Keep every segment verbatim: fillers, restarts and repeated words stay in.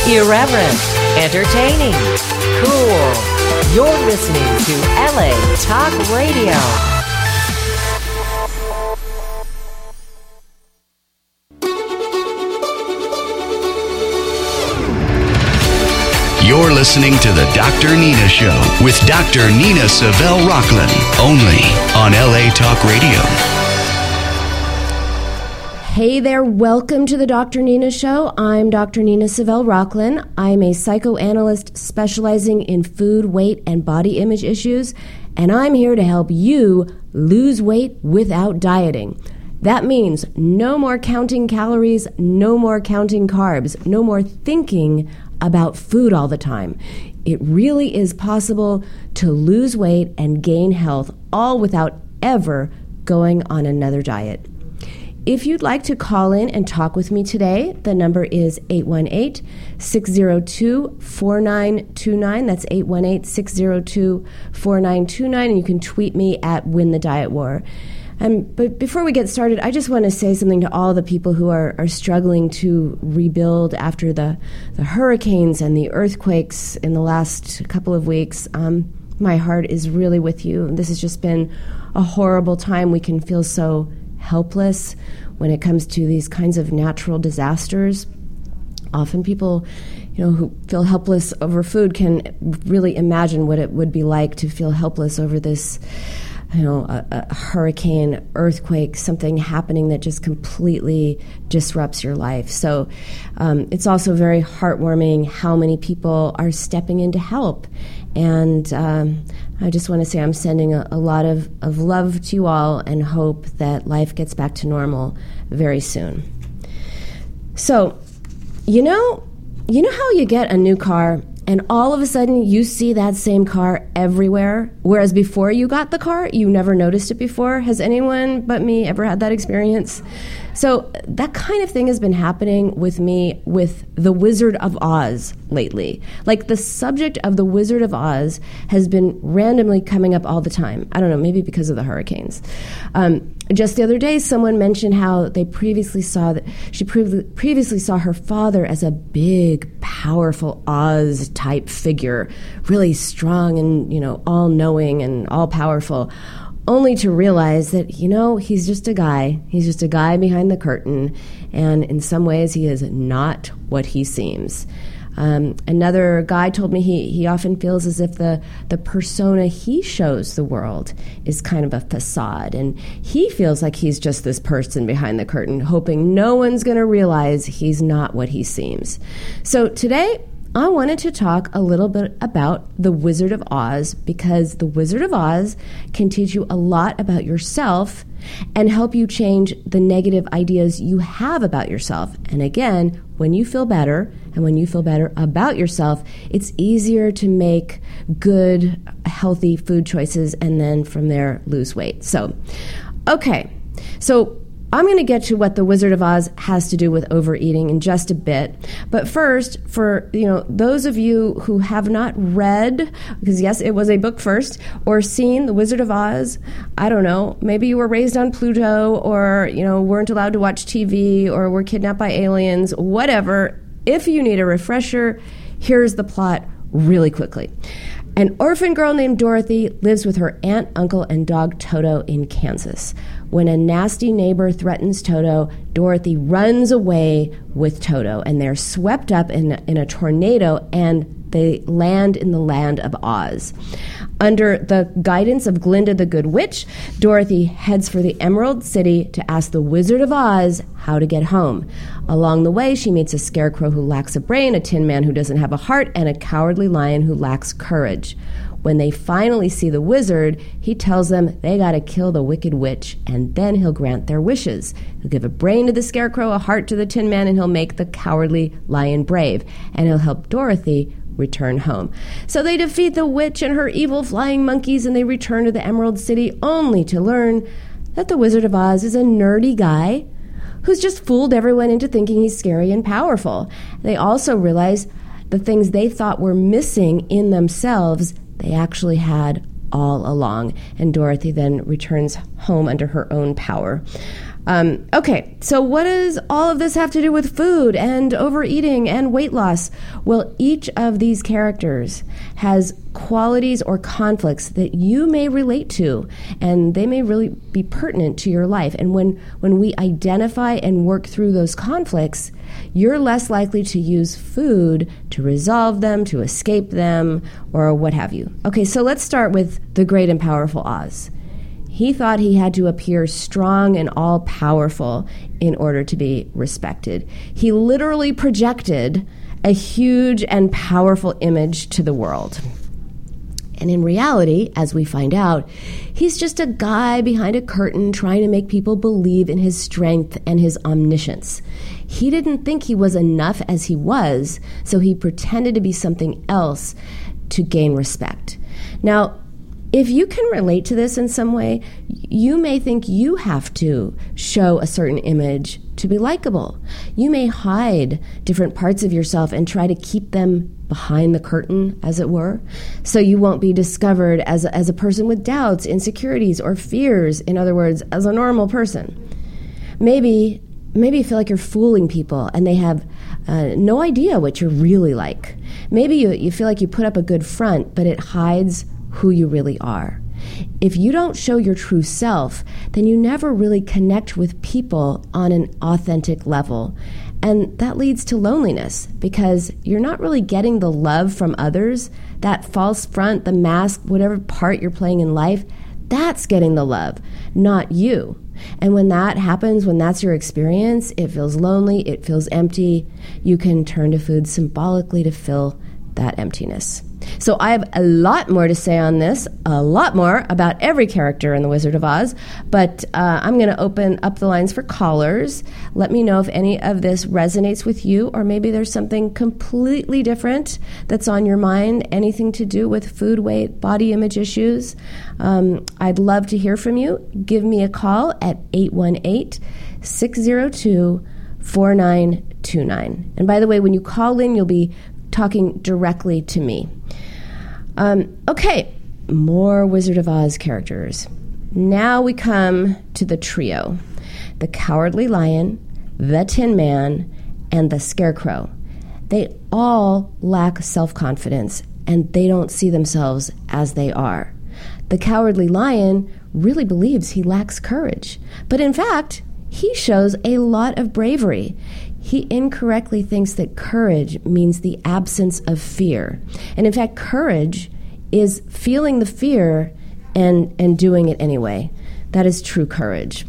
Irreverent, entertaining, cool. You're listening to L A Talk Radio. You're listening to the Doctor Nina Show with Doctor Nina Savelle Rocklin, only on L A Talk Radio. Hey there, welcome to the Doctor Nina Show. I'm Doctor Nina Savelle Rocklin. I'm a psychoanalyst specializing in food, weight, and body image issues, and I'm here to help you lose weight without dieting. That means no more counting calories, no more counting carbs, no more thinking about food all the time. It really is possible to lose weight and gain health all without ever going on another diet. If you'd like to call in and talk with me today, the number is eight one eight, six zero two, four nine two nine. That's eight one eight, six zero two, four nine two nine. And you can tweet me at Win the Diet War. Um, but before we get started, I just want to say something to all the people who are, are struggling to rebuild after the, the hurricanes and the earthquakes in the last couple of weeks. Um, my heart is really with you. This has just been a horrible time. We can feel so helpless when it comes to these kinds of natural disasters. Often people, you know, who feel helpless over food can really imagine what it would be like to feel helpless over this, you know, a, a hurricane, earthquake, something happening that just completely disrupts your life. So um, it's also very heartwarming how many people are stepping in to help. And um, I just want to say I'm sending a, a lot of, of love to you all and hope that life gets back to normal very soon. So, you know, you know how you get a new car and all of a sudden you see that same car everywhere, whereas before you got the car, you never noticed it before? Has anyone but me ever had that experience? So that kind of thing has been happening with me with The Wizard of Oz lately. Like the subject of The Wizard of Oz has been randomly coming up all the time. I don't know, maybe because of the hurricanes. Um, just the other day, someone mentioned how they previously saw that she pre- previously saw her father as a big, powerful Oz-type figure, really strong and, you know, all-knowing and all-powerful. Only to realize that, you know, he's just a guy. He's just a guy behind the curtain, and in some ways he is not what he seems. Um, another guy told me he, he often feels as if the, the persona he shows the world is kind of a facade, and he feels like he's just this person behind the curtain, hoping no one's going to realize he's not what he seems. So today, I wanted to talk a little bit about The Wizard of Oz because The Wizard of Oz can teach you a lot about yourself and help you change the negative ideas you have about yourself. And again, when you feel better and when you feel better about yourself, it's easier to make good, healthy food choices and then from there lose weight. So, okay, so I'm going to get to what The Wizard of Oz has to do with overeating in just a bit. But first, for you know those of you who have not read, because yes, it was a book first, or seen The Wizard of Oz, I don't know, maybe you were raised on Pluto, or you know weren't allowed to watch T V, or were kidnapped by aliens, whatever. If you need a refresher, here's the plot really quickly. An orphan girl named Dorothy lives with her aunt, uncle, and dog Toto in Kansas. When a nasty neighbor threatens Toto, Dorothy runs away with Toto, and they're swept up in, in a tornado, and they land in the land of Oz. Under the guidance of Glinda the Good Witch, Dorothy heads for the Emerald City to ask the Wizard of Oz how to get home. Along the way, she meets a scarecrow who lacks a brain, a tin man who doesn't have a heart, and a cowardly lion who lacks courage. When they finally see the wizard, he tells them they gotta kill the wicked witch, and then he'll grant their wishes. He'll give a brain to the scarecrow, a heart to the tin man, and he'll make the cowardly lion brave. And he'll help Dorothy return home. So they defeat the witch and her evil flying monkeys, and they return to the Emerald City, only to learn that the Wizard of Oz is a nerdy guy who's just fooled everyone into thinking he's scary and powerful. They also realize the things they thought were missing in themselves, they actually had all along. And Dorothy then returns home under her own power. Um, okay, so what does all of this have to do with food and overeating and weight loss? Well, each of these characters has qualities or conflicts that you may relate to, and they may really be pertinent to your life. And when, when we identify and work through those conflicts, you're less likely to use food to resolve them, to escape them, or what have you. Okay, so let's start with the great and powerful Oz. He thought he had to appear strong and all-powerful in order to be respected. He literally projected a huge and powerful image to the world. And in reality, as we find out, he's just a guy behind a curtain trying to make people believe in his strength and his omniscience. He didn't think he was enough as he was, so he pretended to be something else to gain respect. Now, if you can relate to this in some way, you may think you have to show a certain image to be likable. You may hide different parts of yourself and try to keep them behind the curtain, as it were, so you won't be discovered as a, as a person with doubts, insecurities, or fears. In other words, as a normal person. Maybe, maybe you feel like you're fooling people and they have uh, no idea what you're really like. Maybe you, you feel like you put up a good front, but it hides who you really are. If you don't show your true self, then you never really connect with people on an authentic level. And that leads to loneliness because you're not really getting the love from others. That false front, the mask, whatever part you're playing in life, that's getting the love, not you. And when that happens, when that's your experience, it feels lonely, it feels empty. You can turn to food symbolically to fill that emptiness. So I have a lot more to say on this, a lot more about every character in The Wizard of Oz, but uh, I'm going to open up the lines for callers. Let me know if any of this resonates with you, or maybe there's something completely different that's on your mind, anything to do with food, weight, body image issues. Um, I'd love to hear from you. Give me a call at eight one eight, six zero two, four nine two nine. And by the way, when you call in, you'll be talking directly to me. Um, okay, more Wizard of Oz characters. Now we come to the trio. The Cowardly Lion, the Tin Man, and the Scarecrow. They all lack self-confidence, and they don't see themselves as they are. The Cowardly Lion really believes he lacks courage, but in fact, he shows a lot of bravery. He incorrectly thinks that courage means the absence of fear. And in fact, courage is feeling the fear and, and doing it anyway. That is true courage.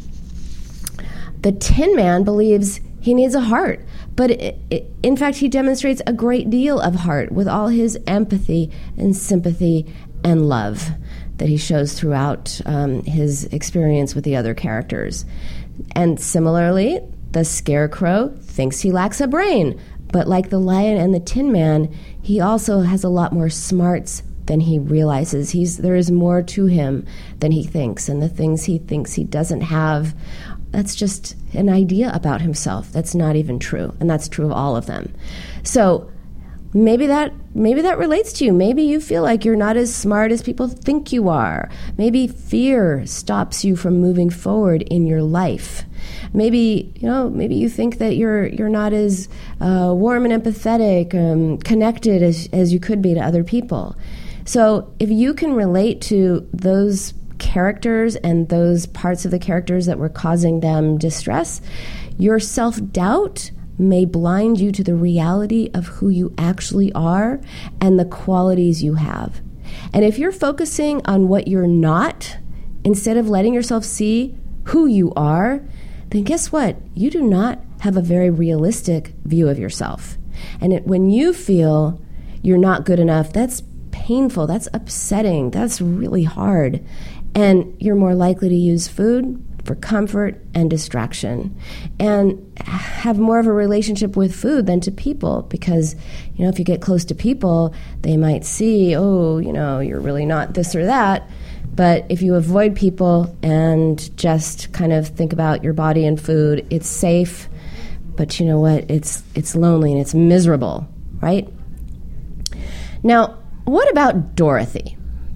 The Tin Man believes he needs a heart, but it, it, in fact, he demonstrates a great deal of heart with all his empathy and sympathy and love that he shows throughout um, his experience with the other characters. And similarly, the Scarecrow thinks he lacks a brain, but like the Lion and the Tin Man, he also has a lot more smarts than he realizes. He's there is more to him than he thinks, and the things he thinks he doesn't have, that's just an idea about himself that's not even true, and that's true of all of them. So maybe that maybe that relates to you. Maybe you feel like you're not as smart as people think you are. Maybe fear stops you from moving forward in your life. Maybe, you know, maybe you think that you're you're not as uh, warm and empathetic, um, connected as, as you could be to other people. So if you can relate to those characters and those parts of the characters that were causing them distress, your self-doubt may blind you to the reality of who you actually are and the qualities you have. And if you're focusing on what you're not, instead of letting yourself see who you are, then guess what? You do not have a very realistic view of yourself. And it, when you feel you're not good enough, that's painful, that's upsetting, that's really hard. And you're more likely to use food for comfort and distraction, and have more of a relationship with food than to people, because, you know, if you get close to people, they might see, oh, you know, you're really not this or that. But if you avoid people and just kind of think about your body and food, it's safe, but you know what? It's it's lonely and it's miserable, right? Now, what about Dorothy?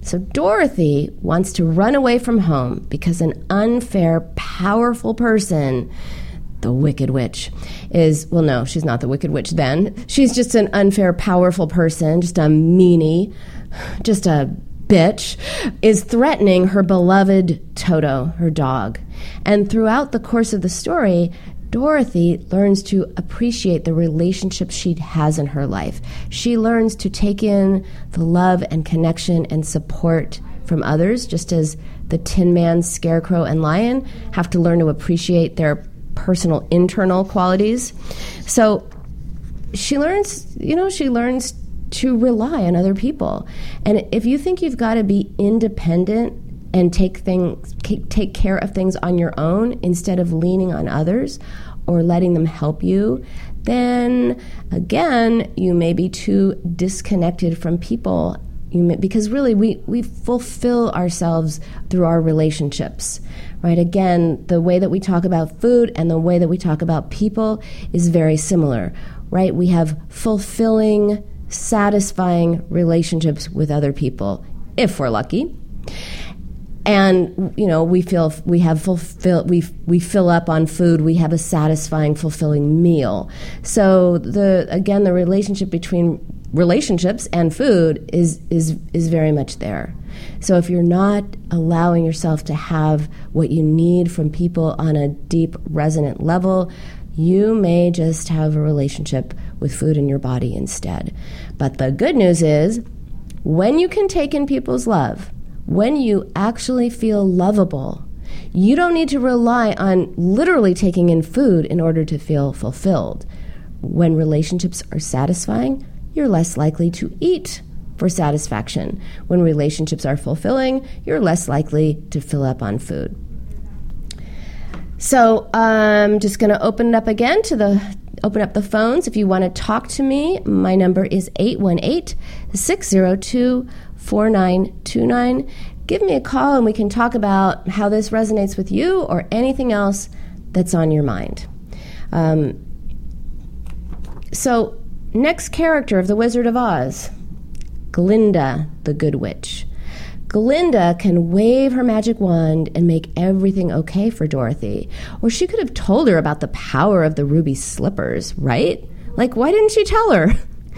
So Dorothy wants to run away from home because an unfair, powerful person, the Wicked Witch, is, well, no, she's not the Wicked Witch then. She's just an unfair, powerful person, just a meanie, just a bitch, is threatening her beloved Toto, her dog. And throughout the course of the story, Dorothy learns to appreciate the relationships she has in her life. She learns to take in the love and connection and support from others, just as the Tin Man, Scarecrow, and Lion have to learn to appreciate their personal internal qualities. So she learns, you know, she learns to rely on other people. And if you think you've got to be independent and take things, take care of things on your own instead of leaning on others or letting them help you, then again, you may be too disconnected from people. You may, because really, we, we fulfill ourselves through our relationships, right? Again, the way that we talk about food and the way that we talk about people is very similar, right? We have fulfilling, satisfying relationships with other people, if we're lucky. And, you know, we feel we have fulfill we we fill up on food. We have a satisfying, fulfilling meal. So the again, the relationship between relationships and food is is is very much there. So if you're not allowing yourself to have what you need from people on a deep, resonant level, you may just have a relationship with food in your body instead. But the good news is, when you can take in people's love, when you actually feel lovable, you don't need to rely on literally taking in food in order to feel fulfilled. When relationships are satisfying, you're less likely to eat for satisfaction. When relationships are fulfilling, you're less likely to fill up on food. So I'm just going to open it up again to the open up the phones. If you want to talk to me, my number is eight one eight, six zero two, four nine two nine. Give me a call and we can talk about how this resonates with you or anything else that's on your mind. Um, so, next character of The Wizard of Oz, Glinda, the Good Witch. Glinda can wave her magic wand and make everything okay for Dorothy. Or she could have told her about the power of the ruby slippers, right? Like, why didn't she tell her?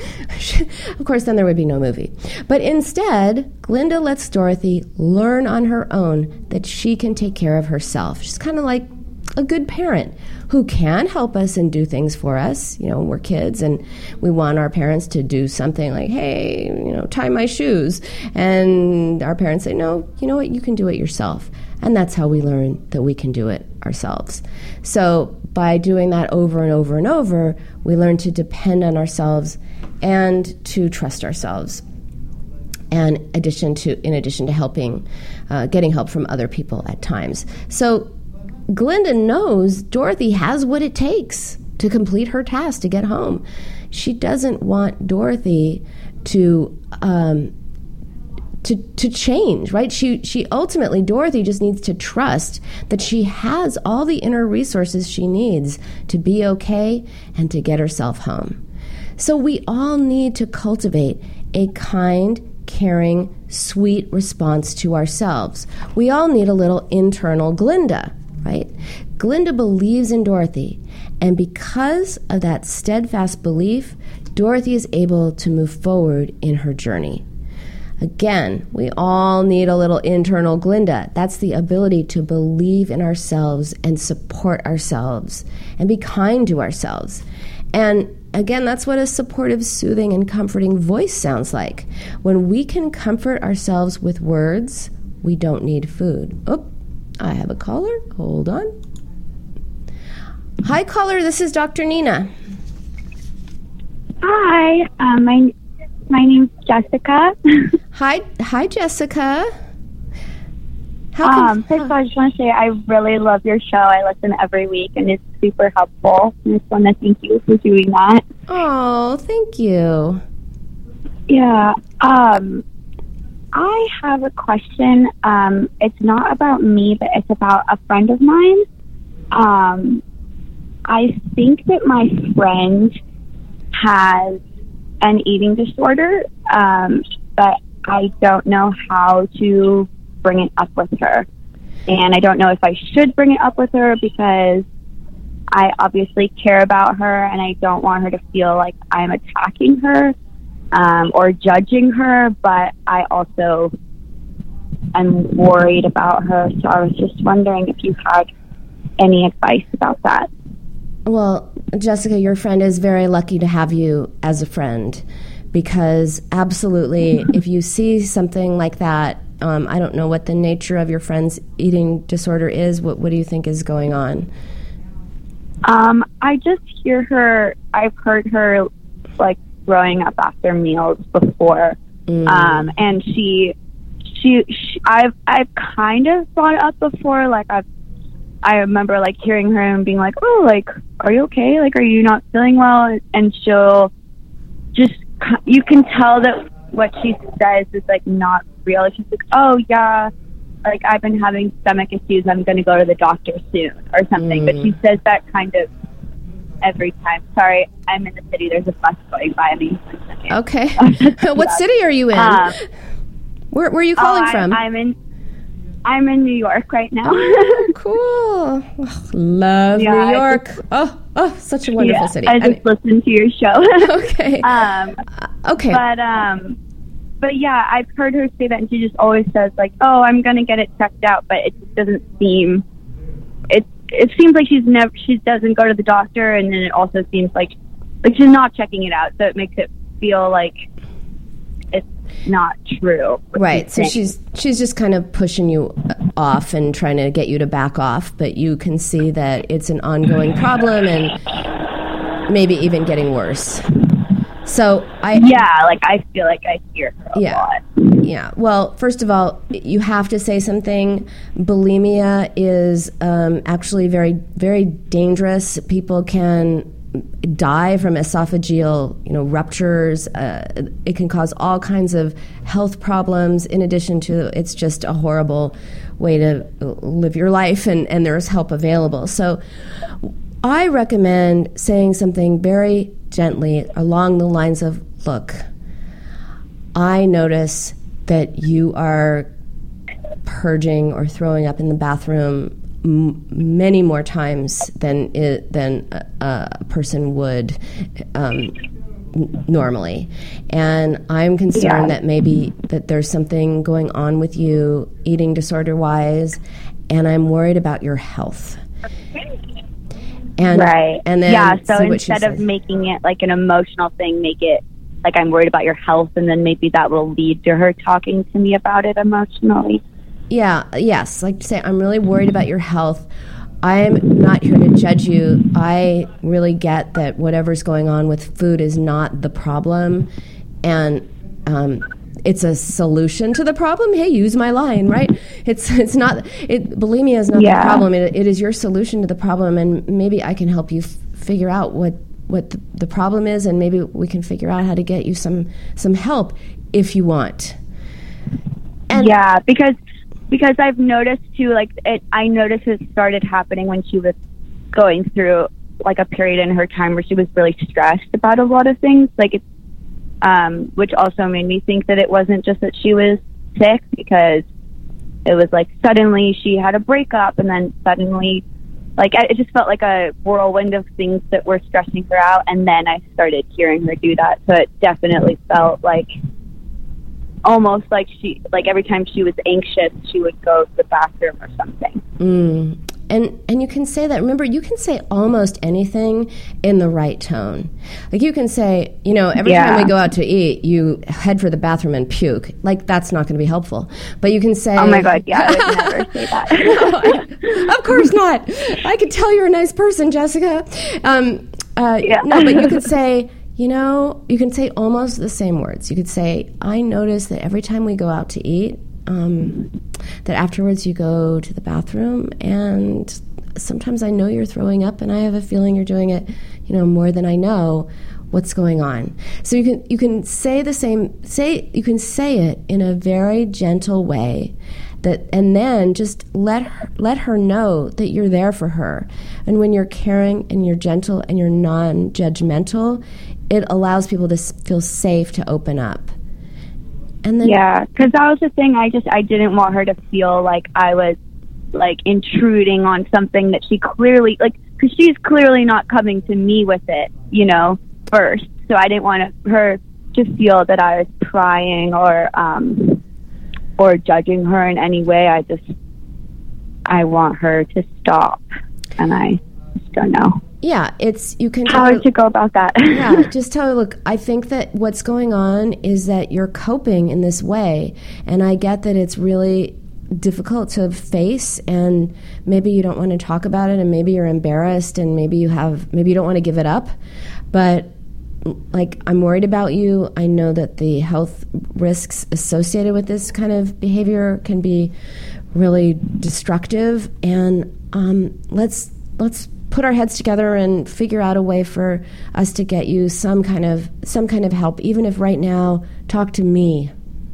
Of course, then there would be no movie. But instead, Glinda lets Dorothy learn on her own that she can take care of herself. She's kind of like a good parent who can help us and do things for us. You know, we're kids and we want our parents to do something like, hey, you know, tie my shoes. And our parents say, no, you know what, you can do it yourself. And that's how we learn that we can do it ourselves. So by doing that over and over and over, we learn to depend on ourselves and to trust ourselves. And addition to, in addition to helping, uh, getting help from other people at times. So Glinda knows Dorothy has what it takes to complete her task to get home. She doesn't want Dorothy to um, to to change, right? She she ultimately, Dorothy just needs to trust that she has all the inner resources she needs to be okay and to get herself home. So we all need to cultivate a kind, caring, sweet response to ourselves. We all need a little internal Glinda, right? Glinda believes in Dorothy, and because of that steadfast belief, Dorothy is able to move forward in her journey. Again, we all need a little internal Glinda. That's the ability to believe in ourselves and support ourselves and be kind to ourselves. And again, that's what a supportive, soothing, and comforting voice sounds like. When we can comfort ourselves with words, we don't need food. Oh, I have a caller. Hold on. Hi, caller. This is Doctor Nina. Hi. Um, my my name's Jessica. Hi, hi, Jessica. How can, um, first of all, I just want to say I really love your show. I listen every week, and it's super helpful. I just want to thank you for doing that. Oh, thank you. Yeah. Um, I have a question. Um, it's not about me, but it's about a friend of mine. Um, I think that my friend has an eating disorder, um, but I don't know how to bring it up with her. And I don't know if I should bring it up with her because I obviously care about her and I don't want her to feel like I'm attacking her um, or judging her, but I also am worried about her. So I was just wondering if you had any advice about that. Well, Jessica, your friend is very lucky to have you as a friend, because absolutely, if you see something like that, um, I don't know what the nature of your friend's eating disorder is. What, what do you think is going on? Um, I just hear her, I've heard her, like, throwing up after meals before. Mm. Um, and she, she, she, I've, I've kind of brought it up before, like, I've, I remember, like, hearing her and being like, oh, like, are you okay? Like, are you not feeling well? And she'll just, you can tell that what she says is, like, not real. She's like, oh, yeah, like, I've been having stomach issues. I'm going to go to the doctor soon or something. Mm. But she says that kind of every time. Sorry, I'm in the city. There's a bus going by me. Okay. What city are you in? Um, where, where are you calling oh, I, from? I'm in I'm in New York right now. Oh, cool. Oh, love yeah, New York. Just, oh, oh, such a wonderful yeah, city. I just I mean, listened to your show. Okay. um, okay. But, um, but yeah, I've heard her say that, and she just always says, like, oh, I'm going to get it checked out, but it just doesn't seem, it it seems like she's never, she doesn't go to the doctor, and then it also seems like, like she's not checking it out, so it makes it feel like it's not true. Right. So she's she's just kind of pushing you off and trying to get you to back off, but you can see that it's an ongoing problem and maybe even getting worse. So I yeah, like I feel like I hear her a yeah, lot. Yeah. Well, first of all, you have to say something. Bulimia is um, actually very very dangerous. People can die from esophageal, you know, ruptures. Uh, it can cause all kinds of health problems. In addition to, it's just a horrible way to live your life, and, and there's help available. So I recommend saying something very gently along the lines of, look, I notice that you are purging or throwing up in the bathroom many more times than it, than a, a person would um, normally, and I'm concerned yeah. that maybe that there's something going on with you eating disorder wise, and I'm worried about your health. And right, and then yeah. So instead of making it like an emotional thing, make it like I'm worried about your health, and then maybe that will lead to her talking to me about it emotionally. Yeah, yes. Like to say, I'm really worried about your health. I'm not here to judge you. I really get that whatever's going on with food is not the problem, and um, it's a solution to the problem. Hey, use my line, right? It's it's not. It, bulimia is not yeah. the problem. It, it is your solution to the problem, and maybe I can help you f- figure out what what the, the problem is, and maybe we can figure out how to get you some some help if you want. And yeah, because. Because I've noticed too, like it, I noticed it started happening when she was going through like a period in her time where she was really stressed about a lot of things. Like it, um, which also made me think that it wasn't just that she was sick, because it was like suddenly she had a breakup, and then suddenly, like it just felt like a whirlwind of things that were stressing her out. And then I started hearing her do that, so it definitely felt like. Almost like she, like every time she was anxious, she would go to the bathroom or something. Mm. And and you can say that. Remember, you can say almost anything in the right tone. Like you can say, you know, every yeah. time we go out to eat, you head for the bathroom and puke. Like that's not going to be helpful. But you can say, oh my God, yeah, I would never say that. No, I, of course not. I could tell you're a nice person, Jessica. Um, uh, yeah. No, but you could say. You know, you can say almost the same words. You could say, I notice that every time we go out to eat, um, that afterwards you go to the bathroom, and sometimes I know you're throwing up, and I have a feeling you're doing it, you know, more than I know. What's going on? So you can you can say the same say you can say it in a very gentle way. That, and then just let her, let her know that you're there for her. And when you're caring and you're gentle and you're non-judgmental, it allows people to feel safe to open up. And then yeah, because that was the thing. I just I didn't want her to feel like I was like intruding on something that she clearly like because she's clearly not coming to me with it, you know, first. So I didn't want her to feel that I was prying or um or judging her in any way. I just I want her to stop, and I just don't know. Yeah, it's you can how tell, to go about that. Yeah, just tell her, look, I think that what's going on is that you're coping in this way, and I get that it's really difficult to face, and maybe you don't want to talk about it, and maybe you're embarrassed, and maybe you have maybe you don't want to give it up, but like, I'm worried about you. I know that the health risks associated with this kind of behavior can be really destructive, and um, let's let's put our heads together and figure out a way for us to get you some kind of some kind of help, even if right now, talk to me.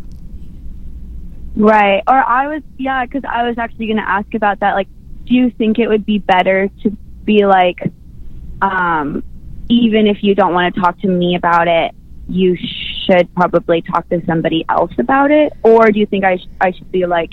Right. Or I was, yeah, because I was actually going to ask about that. Like, do you think it would be better to be like, um, even if you don't want to talk to me about it, you should probably talk to somebody else about it? Or do you think I, sh- I should be like,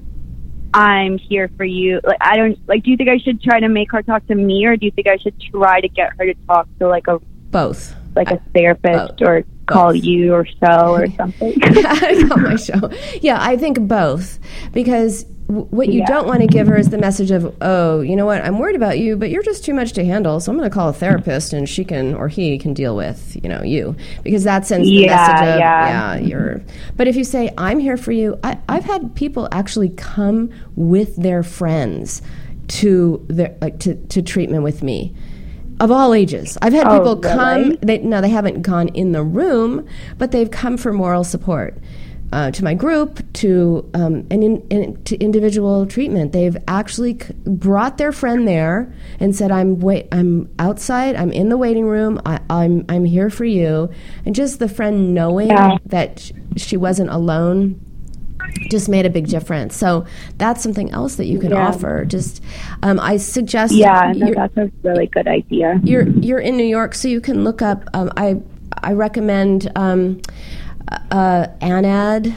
I'm here for you? Like, I don't, like, do you think I should try to make her talk to me, or do you think I should try to get her to talk to like a, both, like a therapist, both. or call both. you or so or something? I call my show. Yeah, I think both, because w- what you yeah. don't want to give her is the message of, oh, you know what, I'm worried about you, but you're just too much to handle, so I'm going to call a therapist and she can, or he can deal with, you know, you, because that sends the yeah, message of, yeah. yeah, you're, but if you say, I'm here for you, I, I've had people actually come with their friends to their, like, to, to treatment with me. Of all ages. I've had oh, people really? come, they, no, they haven't gone in the room, but they've come for moral support uh, to my group, to um, an in, in, to individual treatment. They've actually c- brought their friend there and said, I'm wait, I'm outside, I'm in the waiting room, I, I'm I'm here for you. And just the friend knowing yeah. that sh- she wasn't alone just made a big difference. So that's something else that you can yeah. offer. Just, um, I suggest. Yeah, no, that's a really good idea. You're you're in New York, so you can look up. Um, I I recommend um, uh, ANAD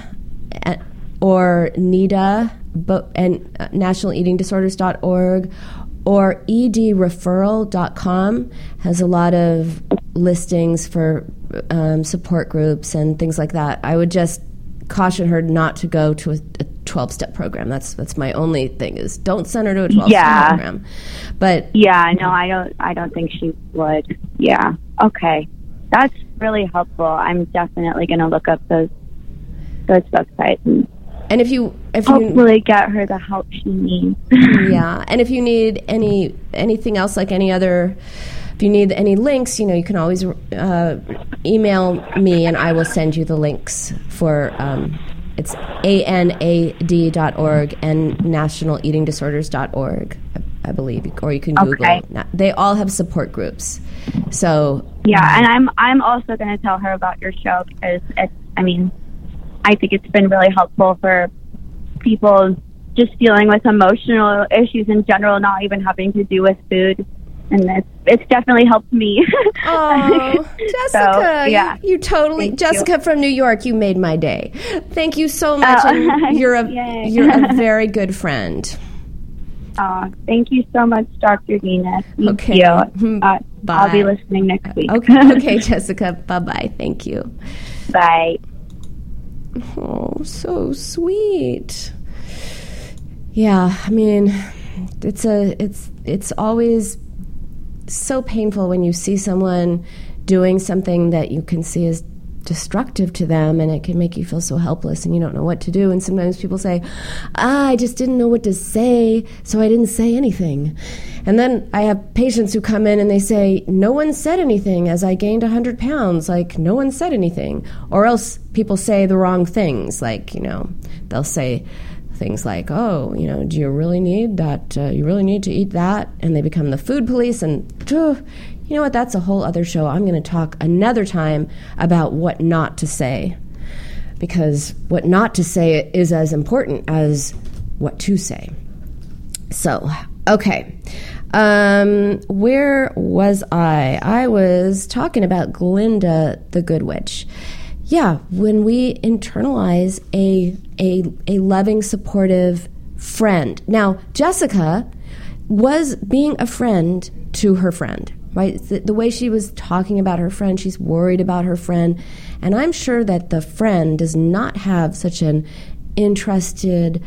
or NEDA, but and uh, national eating disorders dot org, or e d referral dot com has a lot of listings for um, support groups and things like that. I would just caution her not to go to a twelve-step program. That's that's my only thing, is don't send her to a twelve-step yeah. program. But yeah, no, I don't I don't think she would. Yeah. Okay. That's really helpful. I'm definitely going to look up those those websites and and if you if hopefully you, get her the help she needs. Yeah, and if you need any anything else, like any other, if you need any links, you know, you can always uh, email me and I will send you the links for, um, it's A N A D dot org and national eating disorders dot org, I, I believe, or you can Google. Okay. They all have support groups. So yeah, and I'm I'm also going to tell her about your show, because it's, I mean, I think it's been really helpful for people just dealing with emotional issues in general, not even having to do with food. And it's, it's definitely helped me. Oh, Jessica, so, yeah. you, you totally, Thank Jessica you. from New York, you made my day. Thank you so much. Oh. And you're a Yay. you're a very good friend. Oh, thank you so much, Doctor Nina. Thank Okay. you. Uh, Bye. I'll be listening next week. Okay, okay, Jessica. Bye-bye. Thank you. Bye. Oh, so sweet. Yeah, I mean, it's a it's it's always so painful when you see someone doing something that you can see as destructive to them, and it can make you feel so helpless and you don't know what to do. And sometimes people say, ah, I just didn't know what to say, so I didn't say anything. And then I have patients who come in and they say, no one said anything as I gained one hundred pounds. Like, no one said anything. Or else people say the wrong things. Like, you know, they'll say things like, oh, you know, do you really need that? Uh, you really need to eat that? And they become the food police. And, uh, you know what? That's a whole other show. I'm going to talk another time about what not to say. Because what not to say is as important as what to say. So, okay. Um, where was I? I was talking about Glinda the Good Witch. yeah, when we internalize a, a, a loving, supportive friend. Now, Jessica was being a friend to her friend, right? The, the way she was talking about her friend, she's worried about her friend. And I'm sure that the friend does not have such an interested,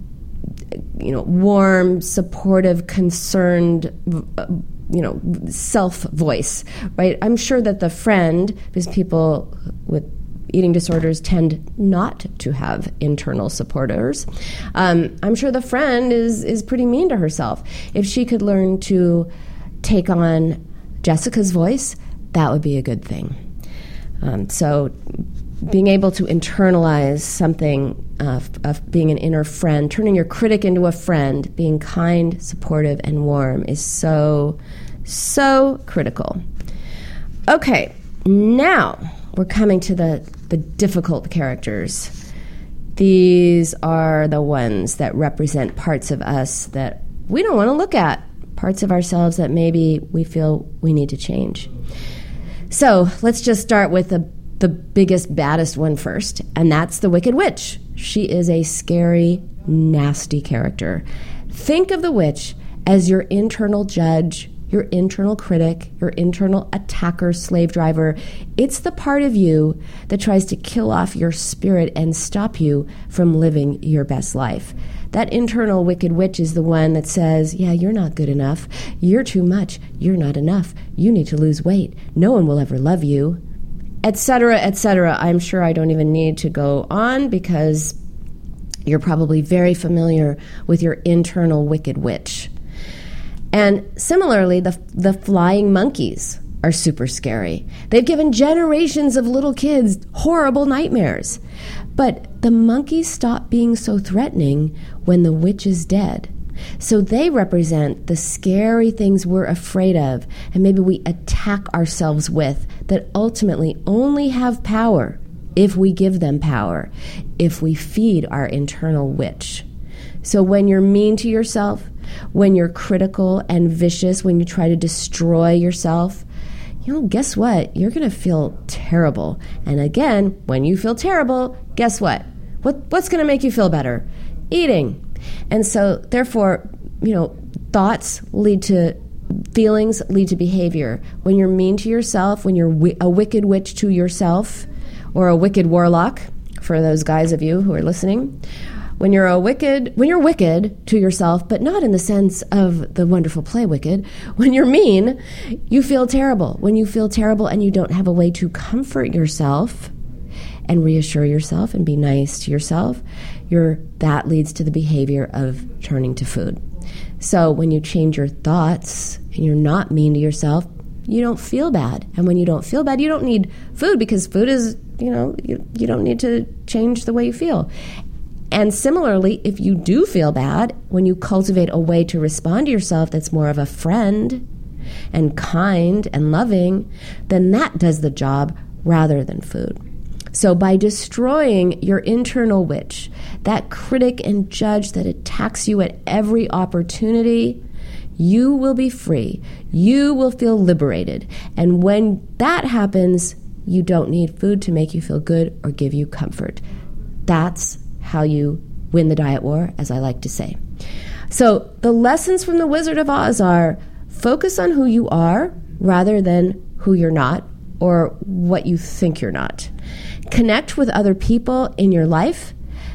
you know, warm, supportive, concerned, you know, self voice, right? I'm sure that the friend, because people with eating disorders tend not to have internal supporters. Um, I'm sure the friend is is pretty mean to herself. If she could learn to take on Jessica's voice, that would be a good thing. Um, so being able to internalize something of, of being an inner friend, turning your critic into a friend, being kind, supportive, and warm is so, so critical. Okay, now we're coming to the the difficult characters. These are the ones that represent parts of us that we don't want to look at, parts of ourselves that maybe we feel we need to change. So let's just start with the, the biggest, baddest one first, and that's the Wicked Witch. She is a scary, nasty character. Think of the witch as your internal judge, your internal critic, your internal attacker, slave driver. It's the part of you that tries to kill off your spirit and stop you from living your best life. That internal wicked witch is the one that says, yeah, you're not good enough. You're too much. You're not enough. You need to lose weight. No one will ever love you, et cetera, et cetera. I'm sure I don't even need to go on because you're probably very familiar with your internal wicked witch. And similarly, the the flying monkeys are super scary. They've given generations of little kids horrible nightmares. But the monkeys stop being so threatening when the witch is dead. So they represent the scary things we're afraid of, and maybe we attack ourselves with, that ultimately only have power if we give them power, if we feed our internal witch. So when you're mean to yourself, when you're critical and vicious, when you try to destroy yourself, you know, guess what? You're going to feel terrible. And again, when you feel terrible, guess what? What what's going to make you feel better? Eating. And so, therefore, you know, thoughts lead to feelings, lead to behavior. When you're mean to yourself, when you're wi- a wicked witch to yourself, or a wicked warlock, for those guys of you who are listening, When you're a wicked, when you're wicked to yourself, but not in the sense of the wonderful play Wicked, when you're mean, you feel terrible. When you feel terrible and you don't have a way to comfort yourself and reassure yourself and be nice to yourself, you're, that leads to the behavior of turning to food. So when you change your thoughts and you're not mean to yourself, you don't feel bad. And when you don't feel bad, you don't need food, because food is, you know, you, you don't need to change the way you feel. And similarly, if you do feel bad, when you cultivate a way to respond to yourself that's more of a friend and kind and loving, then that does the job rather than food. So by destroying your internal witch, that critic and judge that attacks you at every opportunity, you will be free. You will feel liberated. And when that happens, you don't need food to make you feel good or give you comfort. That's how you win the diet war, as I like to say. So the lessons from the Wizard of Oz are: focus on who you are rather than who you're not or what you think you're not. Connect with other people in your life.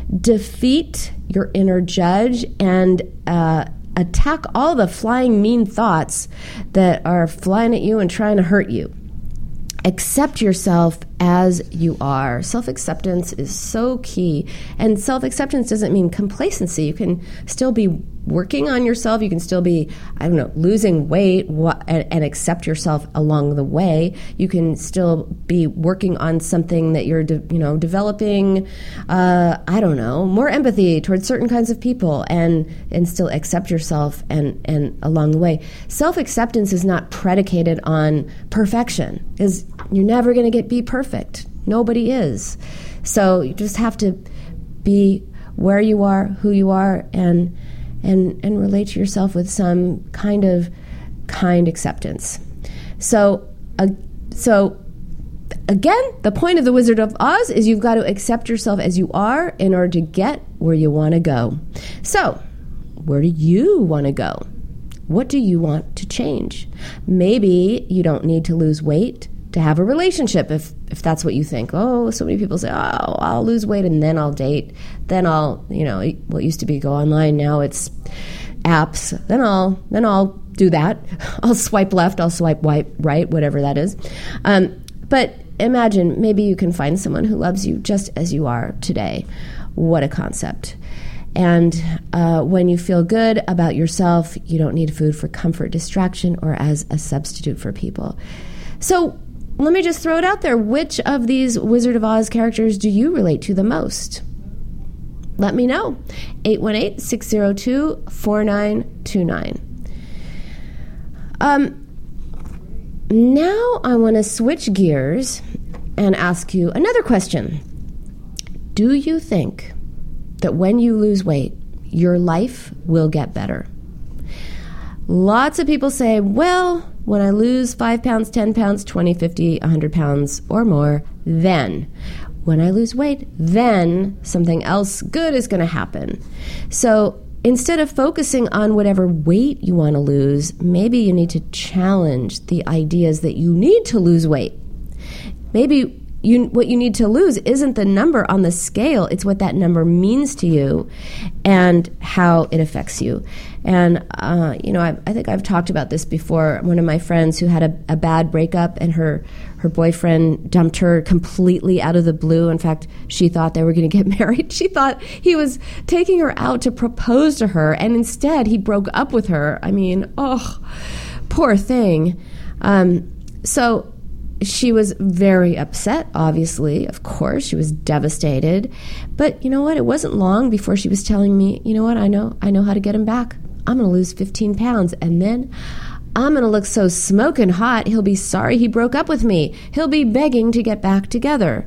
Defeat your inner judge and uh, attack all the flying mean thoughts that are flying at you and trying to hurt you. Accept yourself as you are. Self-acceptance is so key. And self-acceptance doesn't mean complacency. You can still be working on yourself. You can still be, I don't know, losing weight and, and accept yourself along the way. You can still be working on something that you're, de- you know, developing, uh, I don't know, more empathy towards certain kinds of people, and, and still accept yourself and, and along the way. Self-acceptance is not predicated on perfection, because you're never going to get be perfect. Nobody is. So you just have to be where you are, who you are, and and and relate to yourself with some kind of kind acceptance. So, uh, so again, the point of the Wizard of Oz is you've got to accept yourself as you are in order to get where you want to go. So, where do you want to go? What do you want to change? Maybe you don't need to lose weight to have a relationship if if that's what you think. Oh, so many people say, oh, I'll lose weight and then I'll date. Then I'll, you know, what used to be go online, now it's apps. Then I'll then I'll do that. I'll swipe left, I'll swipe right, whatever that is. Um, but imagine maybe you can find someone who loves you just as you are today. What a concept. And uh, when you feel good about yourself, you don't need food for comfort, distraction, or as a substitute for people. So let me just throw it out there. Which of these Wizard of Oz characters do you relate to the most? Let me know. eight one eight, six zero two, four nine two nine. Um, now I want to switch gears and ask you another question. Do you think that when you lose weight, your life will get better? Lots of people say, well, when I lose five pounds, ten pounds, twenty, fifty, one hundred pounds or more, then when I lose weight, then something else good is going to happen. So instead of focusing on whatever weight you want to lose, maybe you need to challenge the ideas that you need to lose weight. Maybe You, what you need to lose isn't the number on the scale, it's what that number means to you and how it affects you. And, uh, you know, I, I think I've talked about this before. One of my friends who had a, a bad breakup and her, her boyfriend dumped her completely out of the blue. In fact, she thought they were going to get married. She thought he was taking her out to propose to her, and instead he broke up with her. I mean, oh, poor thing. Um, so... She was very upset, obviously, of course. She was devastated. But you know what? It wasn't long before she was telling me, you know what? I know I know how to get him back. I'm going to lose fifteen pounds. And then I'm going to look so smoking hot, he'll be sorry he broke up with me. He'll be begging to get back together.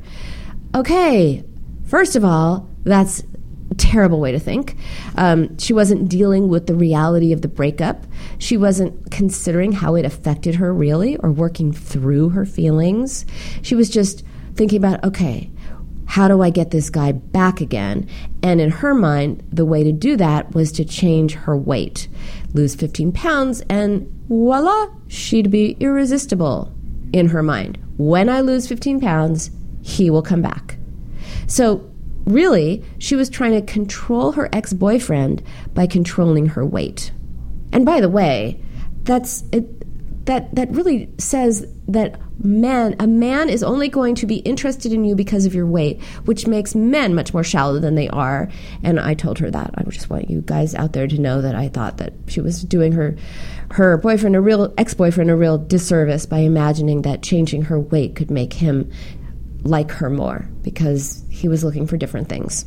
Okay, first of all, that's a terrible way to think. Um, she wasn't dealing with the reality of the breakup. She wasn't considering how it affected her really or working through her feelings. She was just thinking about, okay, how do I get this guy back again? And in her mind, the way to do that was to change her weight, lose fifteen pounds, and voila, she'd be irresistible in her mind. When I lose fifteen pounds, he will come back. So really, she was trying to control her ex-boyfriend by controlling her weight. And by the way, that's it, that that really says that man, a man is only going to be interested in you because of your weight, which makes men much more shallow than they are. And I told her that. I just want you guys out there to know that I thought that she was doing her her boyfriend, a real ex-boyfriend, a real disservice by imagining that changing her weight could make him like her more, because he was looking for different things.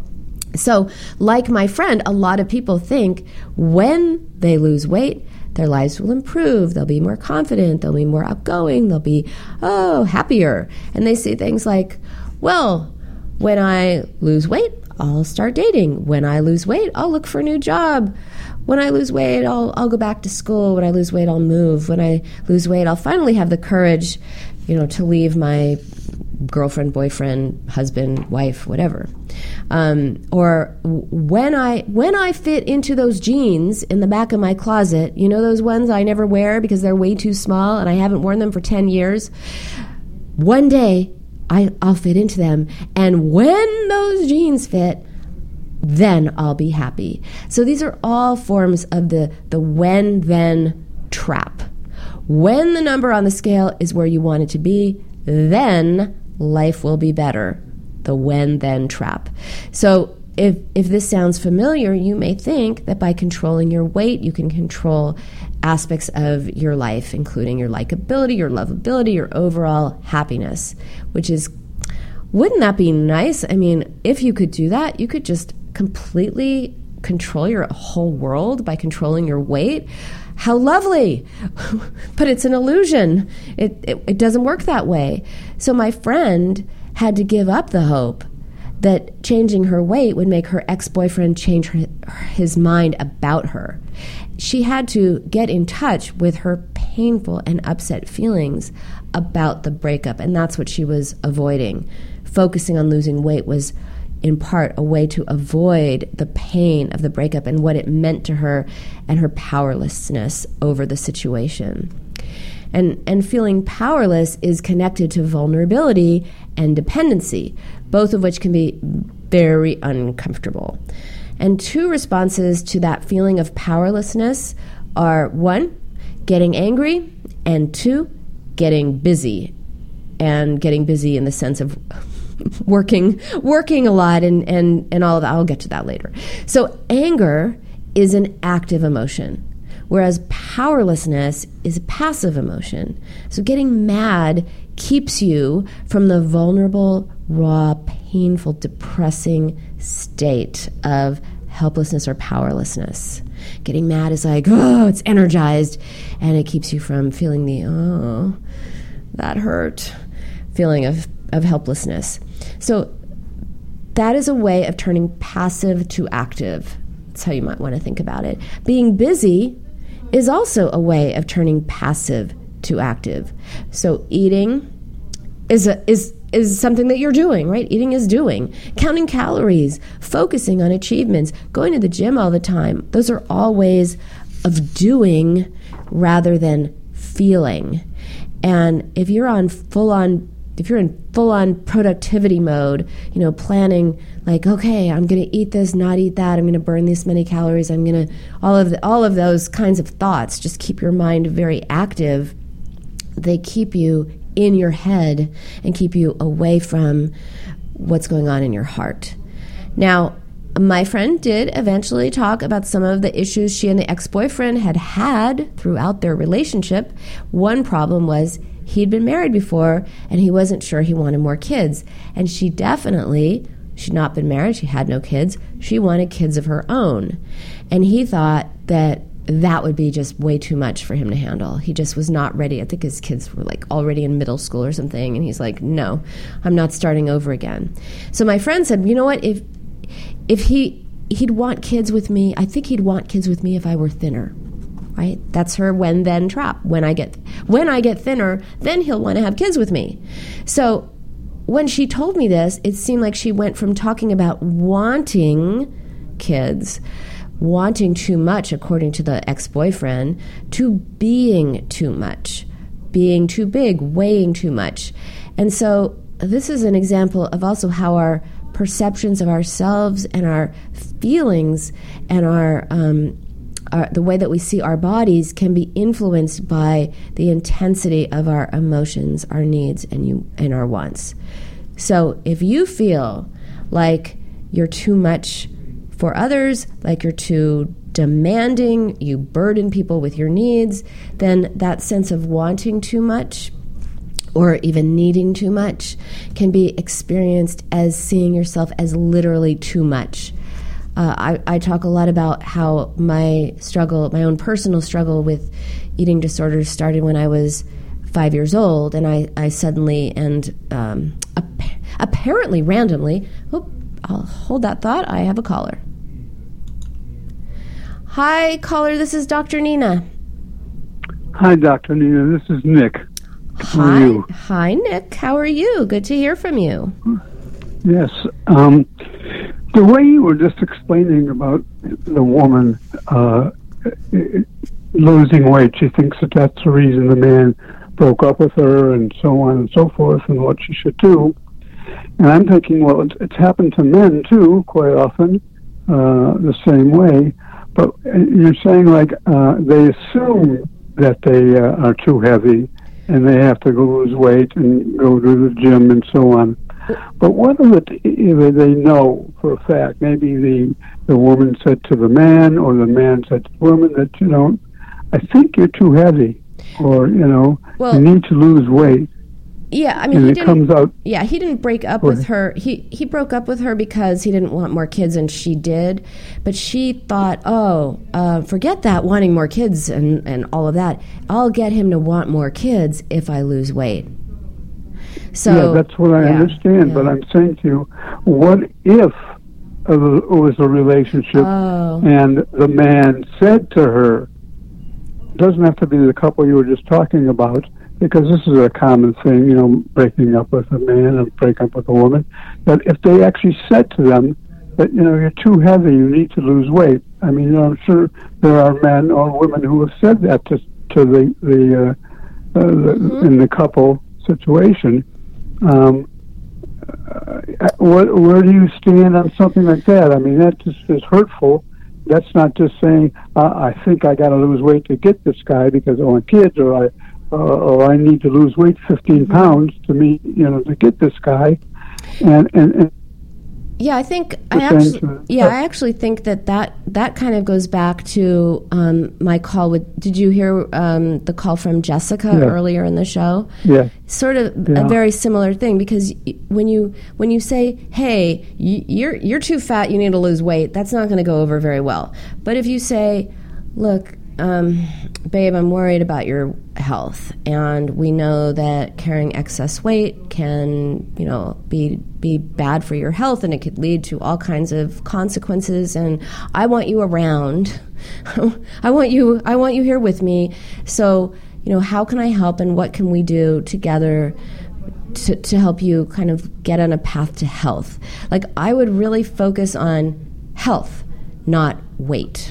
So, like my friend, a lot of people think when they lose weight, their lives will improve, they'll be more confident, they'll be more outgoing, they'll be, oh, happier. And they say things like, well, when I lose weight, I'll start dating. When I lose weight, I'll look for a new job. When I lose weight, I'll I'll go back to school. When I lose weight, I'll move. When I lose weight, I'll finally have the courage, you know, to leave my girlfriend, boyfriend, husband, wife, whatever. Um, or when I when I fit into those jeans in the back of my closet, you know, those ones I never wear because they're way too small and I haven't worn them for ten years. One day, I, I'll fit into them. And when those jeans fit, then I'll be happy. So these are all forms of the, the when-then trap. When the number on the scale is where you want it to be, then life will be better. The when-then trap. So if if this sounds familiar, you may think that by controlling your weight, you can control aspects of your life, including your likability, your lovability, your overall happiness, which is, wouldn't that be nice? I mean, if you could do that, you could just completely control your whole world by controlling your weight. How lovely. But it's an illusion. It, it it doesn't work that way. So my friend had to give up the hope that changing her weight would make her ex-boyfriend change her, his mind about her. She had to get in touch with her painful and upset feelings about the breakup, and that's what she was avoiding. Focusing on losing weight was in part a way to avoid the pain of the breakup and what it meant to her and her powerlessness over the situation. And, and feeling powerless is connected to vulnerability and dependency, both of which can be very uncomfortable. And two responses to that feeling of powerlessness are, one, getting angry, and two, getting busy. And getting busy in the sense of working working a lot and, and, and all of that. I'll get to that later. So anger is an active emotion, whereas powerlessness is a passive emotion. So getting mad keeps you from the vulnerable, raw, painful, depressing state of helplessness or powerlessness. Getting mad is like, oh, it's energized, and it keeps you from feeling the, oh, that hurt feeling of, of helplessness. So that is a way of turning passive to active. That's how you might want to think about it. Being busy is also a way of turning passive to active. So eating is a, is is something that you're doing, right? Eating is doing. Counting calories, focusing on achievements, going to the gym all the time. Those are all ways of doing rather than feeling. And if you're on full on If you're in full-on productivity mode, you know, planning like, okay, I'm going to eat this, not eat that, I'm going to burn this many calories, I'm going to, all of the, all of those kinds of thoughts just keep your mind very active. They keep you in your head and keep you away from what's going on in your heart. Now, my friend did eventually talk about some of the issues she and the ex-boyfriend had had throughout their relationship. One problem was he'd been married before, and he wasn't sure he wanted more kids. And she definitely, she'd not been married, she had no kids, she wanted kids of her own. And he thought that that would be just way too much for him to handle. He just was not ready. I think his kids were like already in middle school or something, and he's like, no, I'm not starting over again. So my friend said, you know what, if if he he'd want kids with me, I think he'd want kids with me if I were thinner. Right? That's her when-then trap. When I get when I get thinner, then he'll want to have kids with me. So when she told me this, it seemed like she went from talking about wanting kids, wanting too much, according to the ex-boyfriend, to being too much, being too big, weighing too much. And so this is an example of also how our perceptions of ourselves and our feelings and our um, Our, the way that we see our bodies can be influenced by the intensity of our emotions, our needs, and you and our wants. So if you feel like you're too much for others, like you're too demanding, you burden people with your needs, then that sense of wanting too much or even needing too much can be experienced as seeing yourself as literally too much. Uh, I, I talk a lot about how my struggle, my own personal struggle with eating disorders started when I was five years old, and I, I suddenly and um, ap- apparently randomly, oh, I'll hold that thought, I have a caller. Hi, caller, this is Doctor Nina. Hi, Doctor Nina, this is Nick. How Hi, are you? Hi, Nick, how are you? Good to hear from you. Yes, um... the way you were just explaining about the woman uh, losing weight, she thinks that that's the reason the man broke up with her and so on and so forth and what she should do. And I'm thinking, well, it's, it's happened to men too, quite often, uh, the same way. But you're saying like uh, they assume that they uh, are too heavy and they have to go lose weight and go to the gym and so on. But what if, it, if they know for a fact? Maybe the the woman said to the man, or the man said to the woman that, you know, I think you're too heavy, or, you know, well, you need to lose weight. Yeah, I mean, and he it didn't, comes out. Yeah, he didn't break up with her. He he broke up with her because he didn't want more kids, and she did. But she thought, oh, uh, forget that, wanting more kids and, and all of that. I'll get him to want more kids if I lose weight. So, yeah, that's what I yeah, understand. Yeah. But I'm saying to you, what if it was a relationship oh. and the man said to her, doesn't have to be the couple you were just talking about, because this is a common thing, you know, breaking up with a man and breaking up with a woman, that if they actually said to them that, you know, you're too heavy, you need to lose weight. I mean, you know, I'm sure there are men or women who have said that to, to the, the, uh, uh, mm-hmm. the in the couple situation. Um, uh, what, where do you stand on something like that? I mean, that just is hurtful. That's not just saying, uh, I think I got to lose weight to get this guy because I want kids, or I, uh, or I need to lose weight fifteen pounds to meet, you know, to get this guy. And, and, and yeah, I think I actually, yeah, I actually think that that, that kind of goes back to um, my call with. Did you hear um, the call from Jessica yeah. earlier in the show? Yeah, sort of yeah. a very similar thing, because when you when you say, "Hey, you're you're too fat, you need to lose weight," that's not going to go over very well. But if you say, "Look, um, babe, I'm worried about your health, and we know that carrying excess weight can, you know, be be bad for your health, and it could lead to all kinds of consequences, and I want you around. I want you I want you here with me. So, you know, how can I help, and what can we do together to to help you kind of get on a path to health?" Like, I would really focus on health, not weight.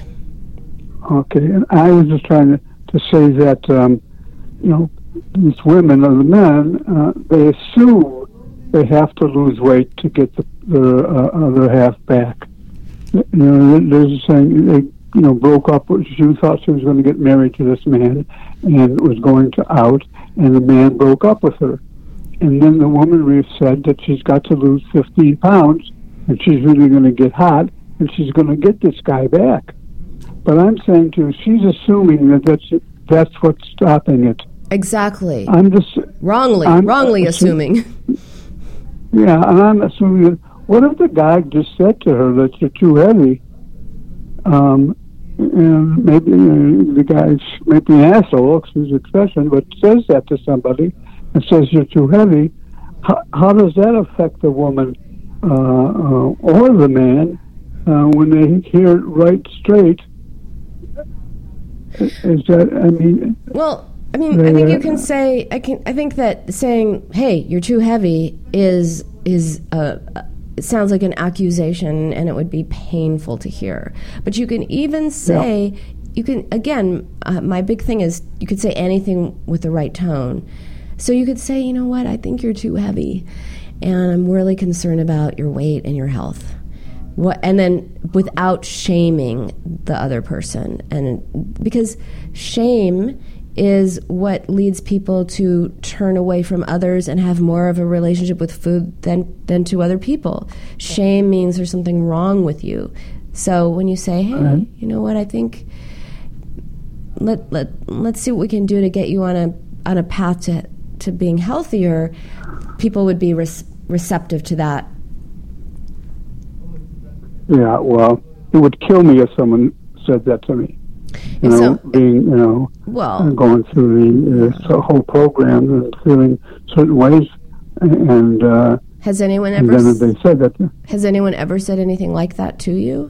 Okay, and I was just trying to, to say that, um, you know, these women or the men, uh, they assume they have to lose weight to get the, their uh, other half back. You know, there's a saying, they, you know, broke up. She thought she was going to get married to this man and was going to out, and the man broke up with her. And then the woman said that she's got to lose fifteen pounds, and she's really going to get hot, and she's going to get this guy back. But I'm saying to you, she's assuming that that's, that's what's stopping it. Exactly. I'm just wrongly, I'm wrongly assu- assuming. Yeah, and I'm assuming that. What if the guy just said to her that you're too heavy? Um, and maybe uh, the guy may be an asshole, excuse the expression, but says that to somebody and says you're too heavy. How, how does that affect the woman uh, uh, or the man uh, when they hear it right straight? Is that, I mean... Well, I mean, I think you can say, I can. I think that saying, hey, you're too heavy is, is uh, it sounds like an accusation, and it would be painful to hear. But you can even say, yeah. you can, again, uh, my big thing is you could say anything with the right tone. So you could say, you know what, I think you're too heavy, and I'm really concerned about your weight and your health. What, and then without shaming the other person, and because shame is what leads people to turn away from others and have more of a relationship with food than than to other people. Shame means there's something wrong with you. So when you say, "Hey, right. you know what? I think let let let's see what we can do to get you on a on a path to to being healthier," people would be res- receptive to that. Yeah, well, it would kill me if someone said that to me. You know, so, being, you know, well, going through the, the whole program and feeling certain ways, and uh, has anyone ever? And then they said that. Has anyone ever said anything like that to you?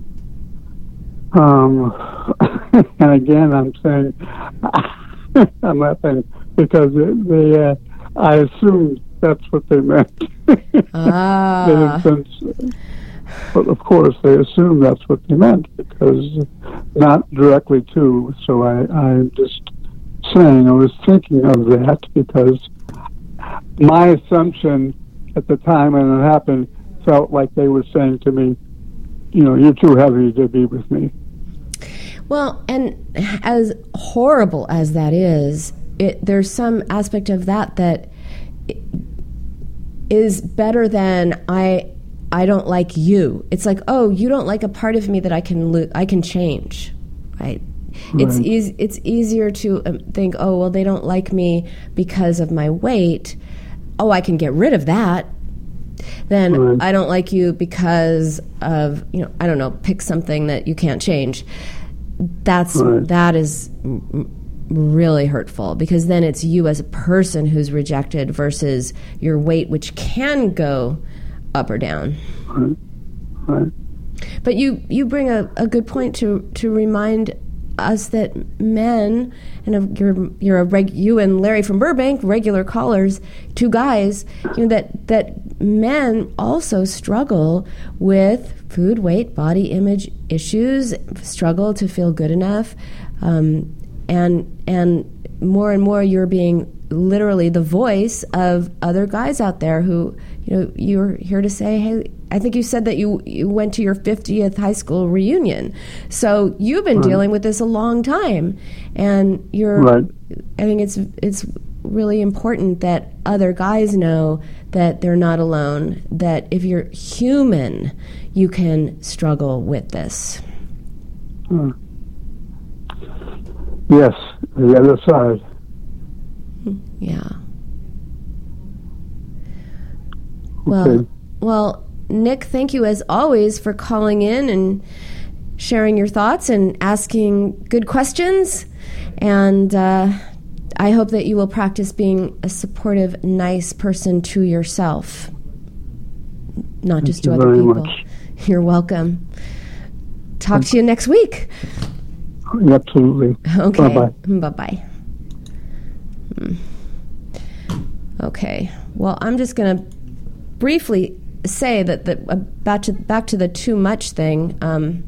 Um, and again, I'm saying I'm laughing because they, uh, I assumed that's what they meant. Ah. Since, but of course, they assume that's what they meant because not directly to. So I, I'm just saying I was thinking of that because my assumption at the time when it happened felt like they were saying to me, you know, you're too heavy to be with me. Well, and as horrible as that is, it, there's some aspect of that that is better than I. I don't like you. It's like, oh, you don't like a part of me that I can lo- I can change, right? right. It's easy. It's easier to um, think, oh, well, they don't like me because of my weight. Oh, I can get rid of that. Then right. I don't like you because of, you know, I don't know, pick something that you can't change. That's right. That is really hurtful because then it's you as a person who's rejected versus your weight, which can go up or down. Right. Right. But you, you bring a, a good point to, to remind us that men, and you're you're a reg, you and Larry from Burbank, regular callers, two guys, you know, that that men also struggle with food, weight, body image issues, struggle to feel good enough, um, and and more and more you're being literally the voice of other guys out there who, you know, you're here to say, hey, I think you said that you, you went to your fiftieth high school reunion. So you've been right. dealing with this a long time. And you're, right. I think it's it's really important that other guys know that they're not alone, that if you're human, you can struggle with this. Hmm. Yes, the other side. Yeah. Well, okay. well, Nick, thank you as always for calling in and sharing your thoughts and asking good questions. And uh, I hope that you will practice being a supportive, nice person to yourself, not thank just to other people. Much. You're welcome. Talk to you next week. Absolutely. Okay. Bye-bye. Bye-bye. Hmm. Okay. Well, I'm just going to briefly say that, that uh, back to back to the too much thing. Um,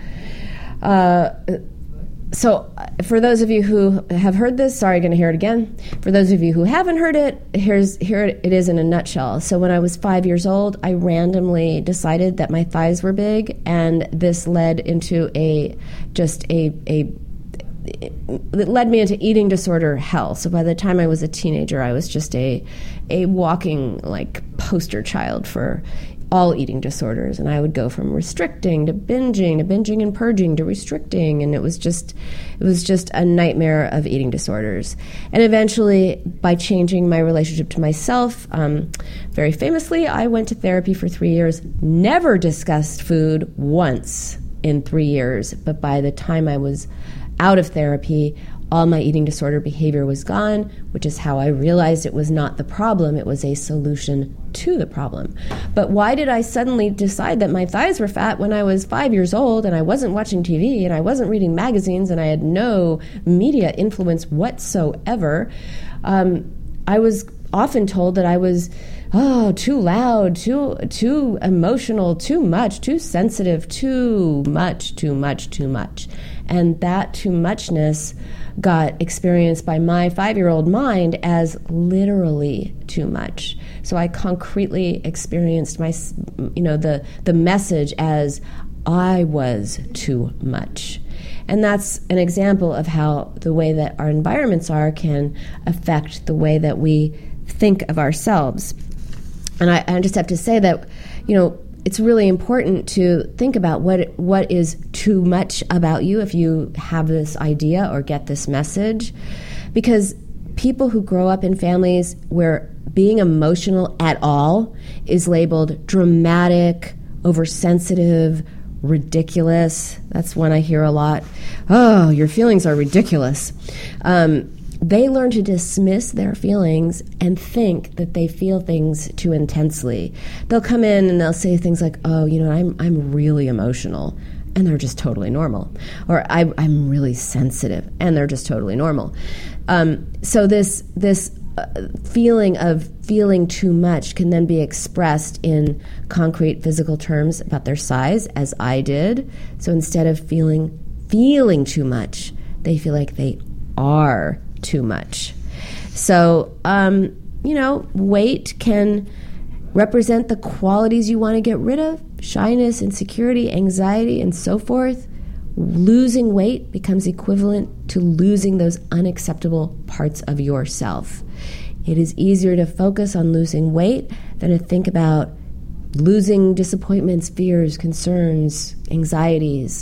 uh, so, for those of you who have heard this, sorry, going to hear it again. For those of you who haven't heard it, here's here it is in a nutshell. So, when I was five years old, I randomly decided that my thighs were big, and this led into a just a a. It led me into eating disorder hell. So by the time I was a teenager, I was just a a walking like poster child for all eating disorders. And I would go from restricting to binging to binging and purging to restricting, and it was just it was just a nightmare of eating disorders. And eventually, by changing my relationship to myself, um, very famously, I went to therapy for three years. Never discussed food once in three years. But by the time I was out of therapy, all my eating disorder behavior was gone, which is how I realized it was not the problem, it was a solution to the problem. But why did I suddenly decide that my thighs were fat when I was five years old and I wasn't watching T V and I wasn't reading magazines and I had no media influence whatsoever? Um, I was often told that I was oh, too loud, too too emotional, too much, too sensitive, too much, too much, too much. And that too muchness got experienced by my five-year-old mind as literally too much. So I concretely experienced my, you know, the the message as I was too much. And that's an example of how the way that our environments are can affect the way that we think of ourselves. And I, I just have to say that, you know, it's really important to think about what what is too much about you if you have this idea or get this message. Because people who grow up in families where being emotional at all is labeled dramatic, oversensitive, ridiculous. That's one I hear a lot. Oh, your feelings are ridiculous. Um, they learn to dismiss their feelings and think that they feel things too intensely. They'll come in and they'll say things like, oh, you know, I'm I'm really emotional, and they're just totally normal. Or I, I'm really sensitive, and they're just totally normal. Um, so this this uh, feeling of feeling too much can then be expressed in concrete physical terms about their size, as I did. So instead of feeling feeling too much, they feel like they are too much. So, um, you know, weight can represent the qualities you want to get rid of: shyness, insecurity, anxiety, and so forth. Losing weight becomes equivalent to losing those unacceptable parts of yourself. It is easier to focus on losing weight than to think about losing disappointments, fears, concerns, anxieties.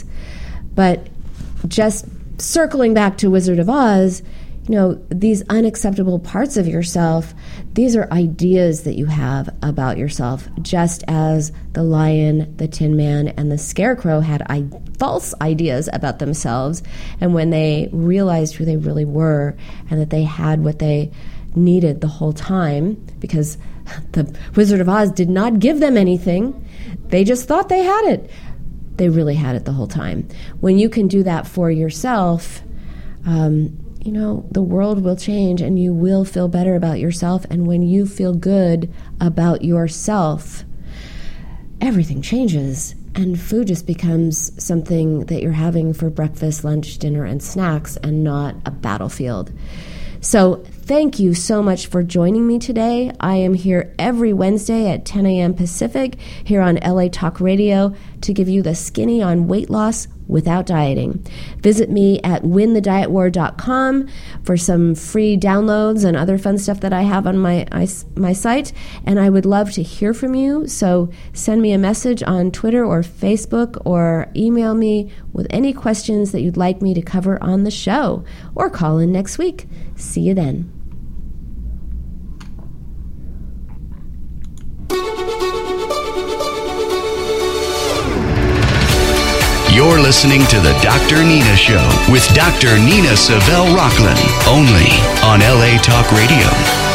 But just circling back to Wizard of Oz, you know, these unacceptable parts of yourself, these are ideas that you have about yourself, just as the lion, the Tin Man, and the Scarecrow had I- false ideas about themselves. And when they realized who they really were and that they had what they needed the whole time, because the Wizard of Oz did not give them anything, they just thought they had it. they really had it the whole time. When you can do that for yourself, um, you know, the world will change and you will feel better about yourself. And when you feel good about yourself, everything changes. And food just becomes something that you're having for breakfast, lunch, dinner, and snacks, and not a battlefield. So thank you so much for joining me today. I am here every Wednesday at ten a.m. Pacific here on L A Talk Radio to give you the skinny on weight loss without dieting. Visit me at win the diet war dot com for some free downloads and other fun stuff that I have on my my site. And I would love to hear from you. So send me a message on Twitter or Facebook, or email me with any questions that you'd like me to cover on the show, or call in next week. See you then. You're listening to the Doctor Nina Show with Doctor Nina Savelle Rocklin, only on L A Talk Radio.